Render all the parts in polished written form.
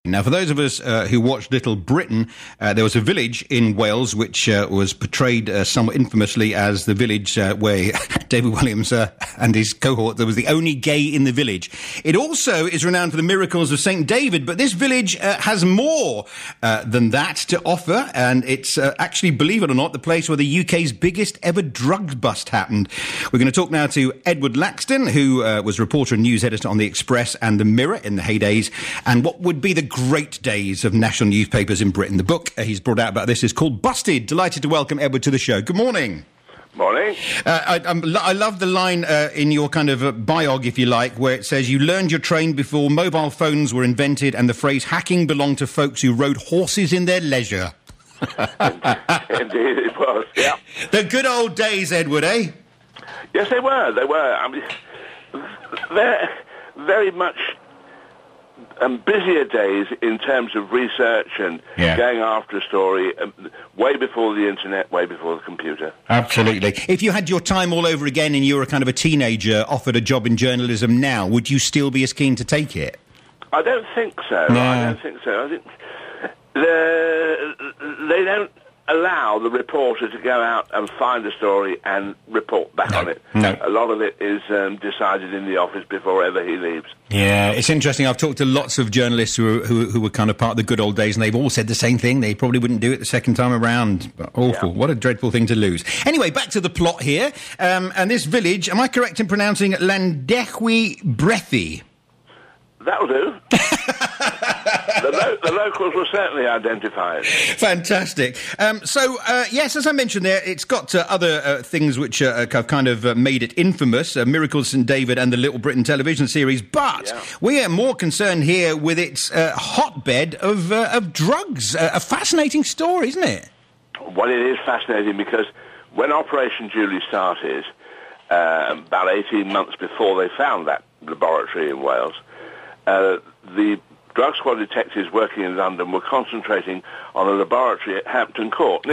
Now, for those of us who watched Little Britain, there was a village in Wales which was portrayed somewhat infamously as the village where David Williams and his cohort, there was the only gay in the village. It also is renowned for the miracles of St. David, but this village has more than that to offer, and it's actually, believe it or not, the place where the UK's biggest ever drug bust happened. We're going to talk now to Edward Laxton, who was reporter and news editor on The Express and The Mirror in the heydays, and what would be the great days of national newspapers in Britain. The book he's brought out about this is called Busted. Delighted to welcome Edward to the show. Good morning. Morning. I love the line in your kind of biog, if you like, where it says you learned your trade before mobile phones were invented, and the phrase hacking belonged to folks who rode horses in their leisure. Indeed it was, yeah. The good old days, Edward, eh? Yes, they were. They were. I mean, they're very much busier days in terms of research and going after a story, way before the internet, way before the computer. Absolutely. If you had your time all over again and you were kind of a teenager offered a job in journalism now, would you still be as keen to take it? I don't think so. No. I don't think so. I think they don't allow the reporter to go out and find a story and report back on it. No. A lot of it is decided in the office before ever he leaves. Yeah, it's interesting. I've talked to lots of journalists who were kind of part of the good old days, and they've all said the same thing. They probably wouldn't do it the second time around. But awful. Yeah. What a dreadful thing to lose. Anyway, back to the plot here. And this village, am I correct in pronouncing Llandechwy Brethi? That'll do. The locals will certainly identify it. Fantastic. Yes, as I mentioned there, it's got other things which have kind of made it infamous, Miracles St. David and the Little Britain television series, but we are more concerned here with its hotbed of drugs. A fascinating story, isn't it? Well, it is fascinating because when Operation Julie started, about 18 months before they found that laboratory in Wales, the drug squad detectives working in London were concentrating on a laboratory at Hampton Court, near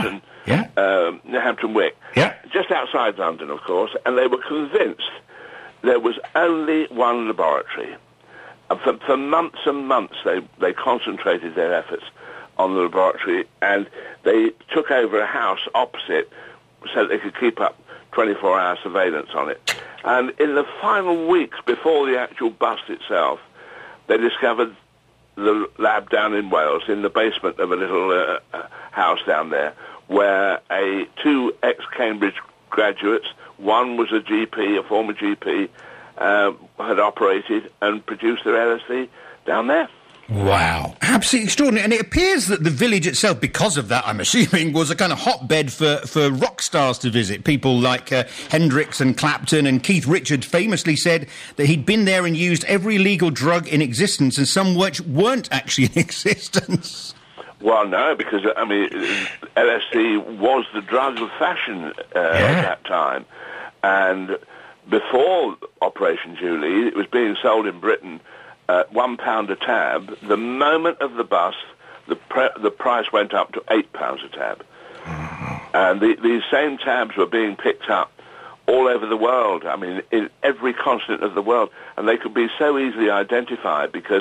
Hampton Wick, just outside London, of course, and they were convinced there was only one laboratory. And for months and months, they concentrated their efforts on the laboratory, and they took over a house opposite so they could keep up 24-hour surveillance on it. And in the final weeks before the actual bust itself, they discovered the lab down in Wales in the basement of a little house down there where two ex-Cambridge graduates, one was a GP, a former GP, had operated and produced their LSD down there. Wow. Absolutely extraordinary. And it appears that the village itself, because of that, I'm assuming, was a kind of hotbed for rock stars to visit. People like Hendrix and Clapton, and Keith Richards famously said that he'd been there and used every legal drug in existence, and some which weren't actually in existence. Well, no, because, I mean, LSD was the drug of fashion at that time. And before Operation Julie, it was being sold in Britain £1 a tab. The moment of the bust, the price went up to £8 a tab. And these same tabs were being picked up all over the world. I mean, in every continent of the world. And they could be so easily identified because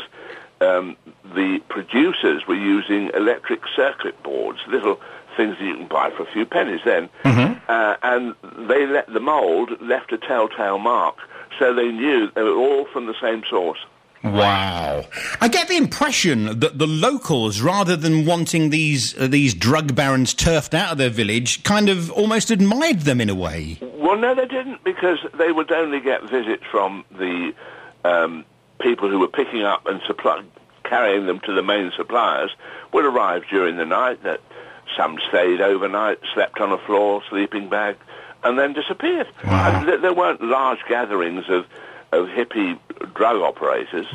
the producers were using electric circuit boards, little things that you can buy for a few pennies then. And the mould left a telltale mark. So they knew they were all from the same source. Wow. I get the impression that the locals, rather than wanting these drug barons turfed out of their village, kind of almost admired them in a way. Well, no, they didn't, because they would only get visits from the people who were picking up and carrying them to the main suppliers, would arrive during the night. That some stayed overnight, slept on a floor, sleeping bag, and then disappeared. Wow. And there weren't large gatherings of hippie drug operators.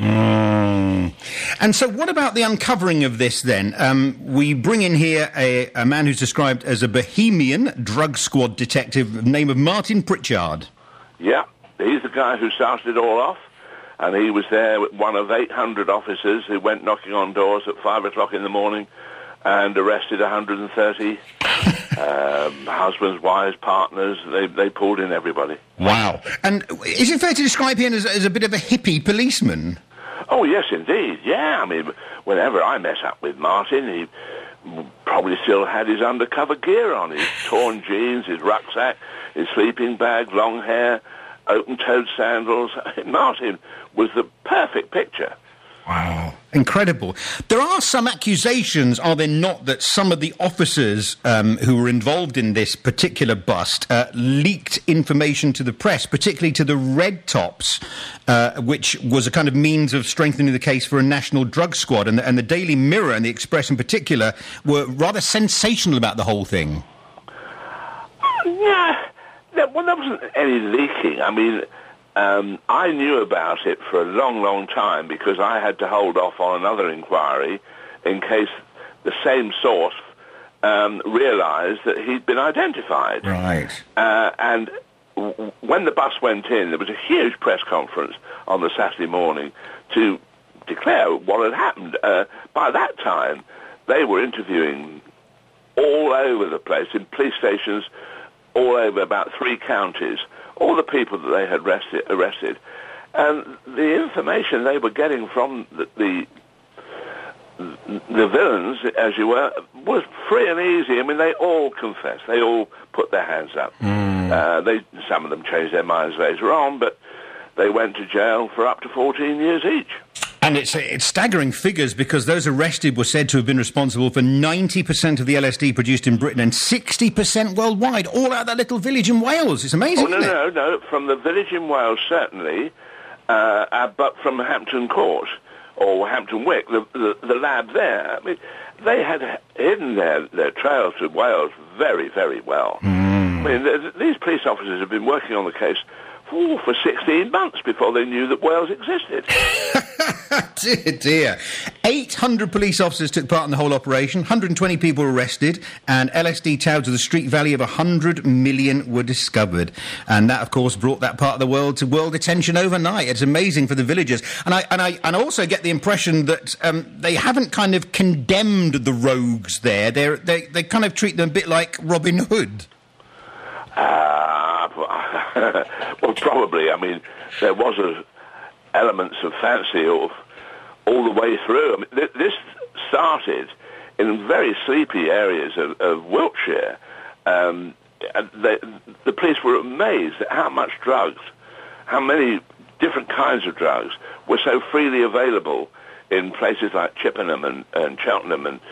And so what about the uncovering of this then? We bring in here a man who's described as a bohemian drug squad detective of the name of Martin Pritchard. Yeah, he's the guy who started it all off, and he was there with one of 800 officers who went knocking on doors at 5 o'clock in the morning and arrested 130 husbands, wives, partners. They pulled in everybody. Wow. And is it fair to describe him as a bit of a hippie policeman? Oh, yes, indeed. Yeah, I mean, whenever I mess up with Martin, he probably still had his undercover gear on, his torn jeans, his rucksack, his sleeping bag, long hair, open-toed sandals. Martin was the perfect picture. Wow. Incredible. There are some accusations, are there not, that some of the officers who were involved in this particular bust leaked information to the press, particularly to the Red Tops, which was a kind of means of strengthening the case for a national drug squad. And the Daily Mirror and the Express in particular were rather sensational about the whole thing. Yeah. Well, there wasn't any leaking. I mean, I knew about it for a long, long time because I had to hold off on another inquiry in case the same source realised that he'd been identified. Right. And when the bus went in, there was a huge press conference on the Saturday morning to declare what had happened. By that time, they were interviewing all over the place, in police stations all over about 3 counties, all the people that they had arrested. And the information they were getting from the villains, as you were, was free and easy. I mean, they all confessed. They all put their hands up. Some of them changed their minds later on, but they went to jail for up to 14 years each. And it's staggering figures because those arrested were said to have been responsible for 90% of the LSD produced in Britain and 60% worldwide, all out of that little village in Wales. It's amazing, isn't it? No. From the village in Wales, certainly, but from Hampton Court or Hampton Wick, the lab there, I mean, they had hidden their trail to Wales very, very well. I mean, these police officers have been working on the case for 16 months before they knew that Wales existed. Dear. 800 police officers took part in the whole operation, 120 people arrested, and LSD touted to the street value of 100 million were discovered. And that, of course, brought that part of the world to world attention overnight. It's amazing for the villagers. And I also get the impression that they haven't kind of condemned the rogues there. They kind of treat them a bit like Robin Hood. Well, probably. I mean, there was elements of fancy all the way through. I mean, this started in very sleepy areas of Wiltshire. The police were amazed at how much drugs, how many different kinds of drugs were so freely available in places like Chippenham and Cheltenham, and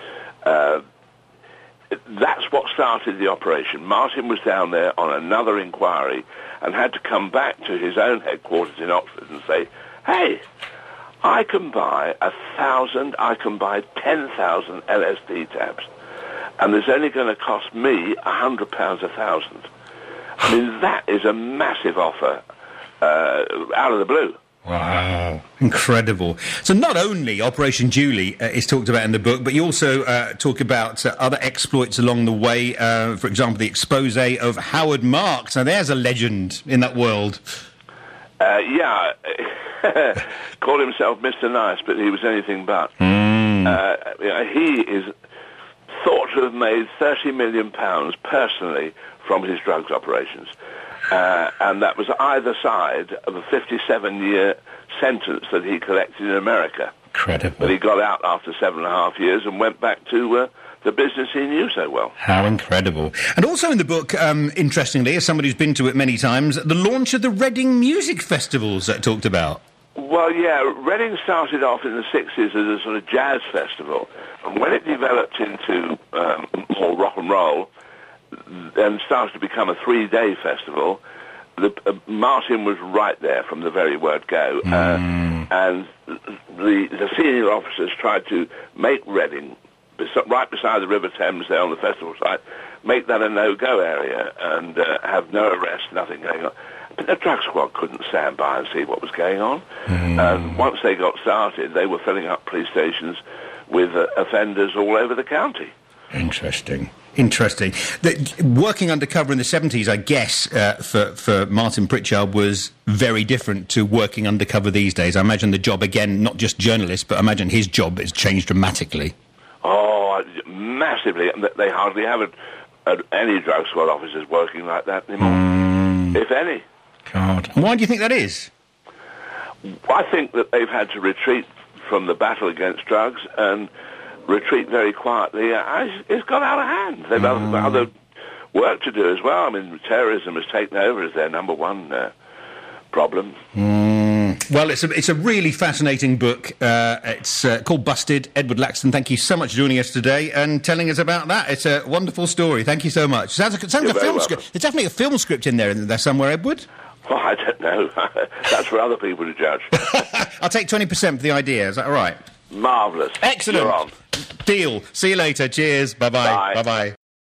that's what started the operation. Martin was down there on another inquiry and had to come back to his own headquarters in Oxford and say, hey, I can buy 1,000, I can buy 10,000 LSD tabs, and there's only going to cost me £100 a thousand. I mean, that is a massive offer out of the blue. Wow. Incredible. So not only Operation Julie is talked about in the book, but you also talk about other exploits along the way. For example, the expose of Howard Marks. Now, there's a legend in that world. Yeah. Called himself Mr. Nice, but he was anything but. He is thought to have made £30 million personally from his drugs operations. And that was either side of a 57-year sentence that he collected in America. Incredible. But he got out after 7.5 years and went back to the business he knew so well. How incredible. And also in the book, interestingly, as somebody who's been to it many times, the launch of the Reading Music Festivals that talked about. Well, yeah, Reading started off in the 60s as a sort of jazz festival. And when it developed into more rock and roll, and started to become a 3-day festival, Martin was right there from the very word go. And the senior officers tried to make Reading, right beside the River Thames there on the festival site, make that a no-go area and have no arrest, nothing going on. But the drug squad couldn't stand by and see what was going on. And once they got started, they were filling up police stations with offenders all over the county. Interesting. Working undercover in the 70s, I guess, for Martin Pritchard was very different to working undercover these days. I imagine the job, again, not just journalist, but I imagine his job has changed dramatically. Oh, massively. They hardly have any drug squad officers working like that anymore, if any. God. And why do you think that is? I think that they've had to retreat from the battle against drugs and retreat very quietly. It's got out of hand. They've other work to do as well. I mean, terrorism has taken over as their number one problem. Well, it's a really fascinating book. It's called Busted. Edward Laxton, thank you so much for joining us today and telling us about that. It's a wonderful story. Thank you so much. Sounds like a film script. There's definitely a film script in there somewhere, Edward. Well, I don't know. That's for other people to judge. I'll take 20% for the idea. Is that all right? Marvellous. Excellent. You're on. Deal. See you later. Cheers. Bye-bye. Bye. Bye-bye.